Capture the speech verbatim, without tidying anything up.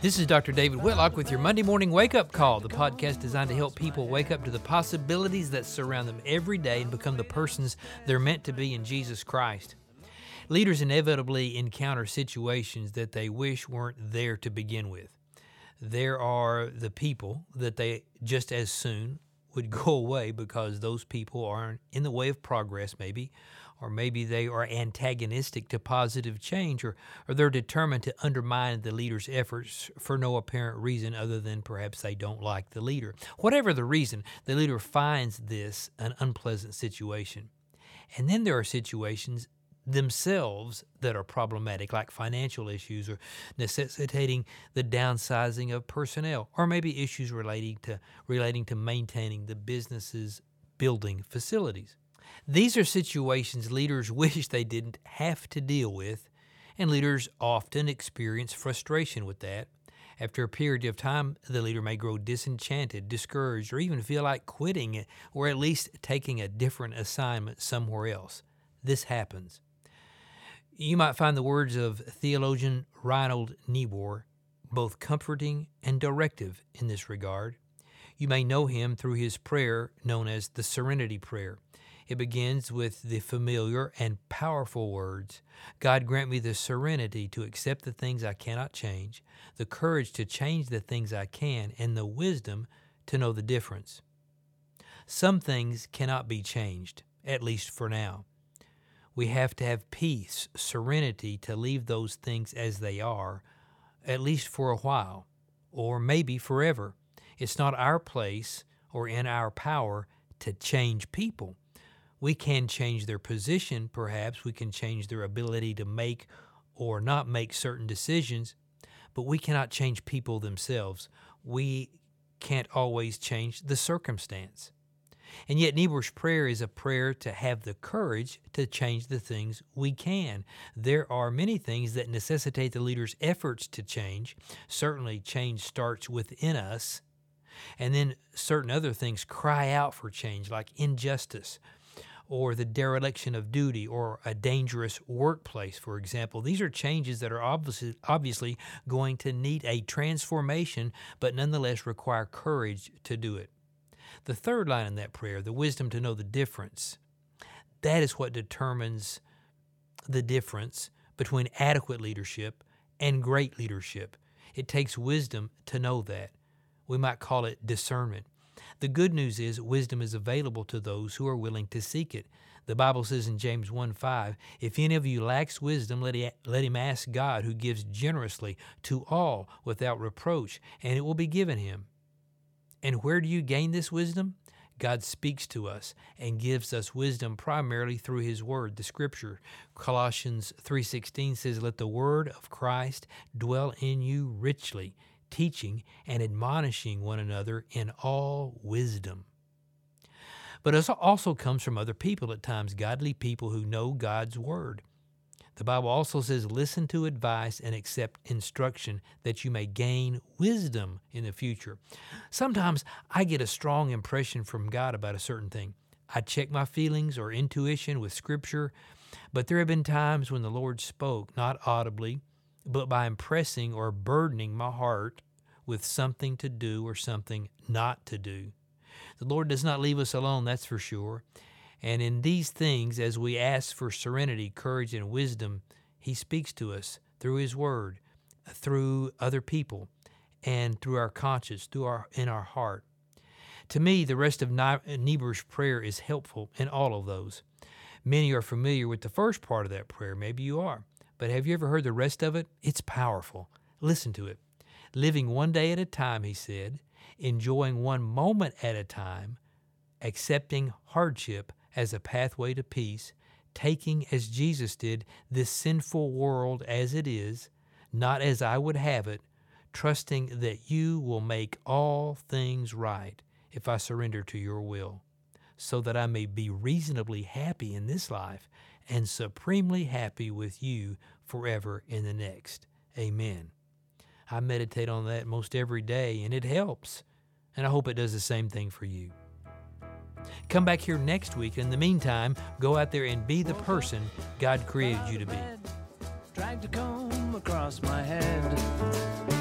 This is Doctor David Whitlock with your Monday Morning Wake Up Call, the podcast designed to help people wake up to the possibilities that surround them every day and become the persons they're meant to be in Jesus Christ. Leaders inevitably encounter situations that they wish weren't there to begin with. There are the people that they just as soon would go away because those people are in the way of progress maybe, or maybe they are antagonistic to positive change, or, or they're determined to undermine the leader's efforts for no apparent reason other than perhaps they don't like the leader. Whatever the reason, the leader finds this an unpleasant situation. And then there are situations themselves that are problematic, like financial issues or necessitating the downsizing of personnel, or maybe issues relating to relating to maintaining the business's building facilities. These are situations leaders wish they didn't have to deal with, and leaders often experience frustration with that. After a period of time, the leader may grow disenchanted, discouraged, or even feel like quitting, or at least taking a different assignment somewhere else. This happens. You might find the words of theologian Reinhold Niebuhr both comforting and directive in this regard. You may know him through his prayer known as the Serenity Prayer. It begins with the familiar and powerful words, God grant me the serenity to accept the things I cannot change, the courage to change the things I can, and the wisdom to know the difference. Some things cannot be changed, at least for now. We have to have peace, serenity to leave those things as they are, at least for a while, or maybe forever. It's not our place or in our power to change people. We can change their position, perhaps. We can change their ability to make or not make certain decisions, but we cannot change people themselves. We can't always change the circumstance. And yet Niebuhr's prayer is a prayer to have the courage to change the things we can. There are many things that necessitate the leader's efforts to change. Certainly change starts within us. And then certain other things cry out for change, like injustice, or the dereliction of duty, or a dangerous workplace, for example. These are changes that are obviously, obviously going to need a transformation, but nonetheless require courage to do it. The third line in that prayer, the wisdom to know the difference, that is what determines the difference between adequate leadership and great leadership. It takes wisdom to know that. We might call it discernment. The good news is wisdom is available to those who are willing to seek it. The Bible says in James one five, if any of you lacks wisdom, let, he, let him ask God, who gives generously to all without reproach, and it will be given him. And where do you gain this wisdom? God speaks to us and gives us wisdom primarily through his word, the scripture. Colossians three sixteen says, let the word of Christ dwell in you richly, teaching and admonishing one another in all wisdom. But it also comes from other people at times, godly people who know God's word. The Bible also says, listen to advice and accept instruction that you may gain wisdom in the future. Sometimes I get a strong impression from God about a certain thing. I check my feelings or intuition with scripture, but there have been times when the Lord spoke, not audibly, but by impressing or burdening my heart with something to do or something not to do. The Lord does not leave us alone, that's for sure. And in these things, as we ask for serenity, courage, and wisdom, he speaks to us through his word, through other people, and through our conscience, through our in our heart. To me, the rest of Niebuhr's prayer is helpful in all of those. Many are familiar with the first part of that prayer. Maybe you are. But have you ever heard the rest of it? It's powerful. Listen to it. Living one day at a time, he said, enjoying one moment at a time, accepting hardship as a pathway to peace, taking, as Jesus did, this sinful world as it is, not as I would have it, trusting that you will make all things right if I surrender to your will, so that I may be reasonably happy in this life and supremely happy with you forever in the next. Amen. I meditate on that most every day, and it helps, and I hope it does the same thing for you. Come back here next week. In the meantime, go out there and be the person God created you to be. Dragged a comb across my head.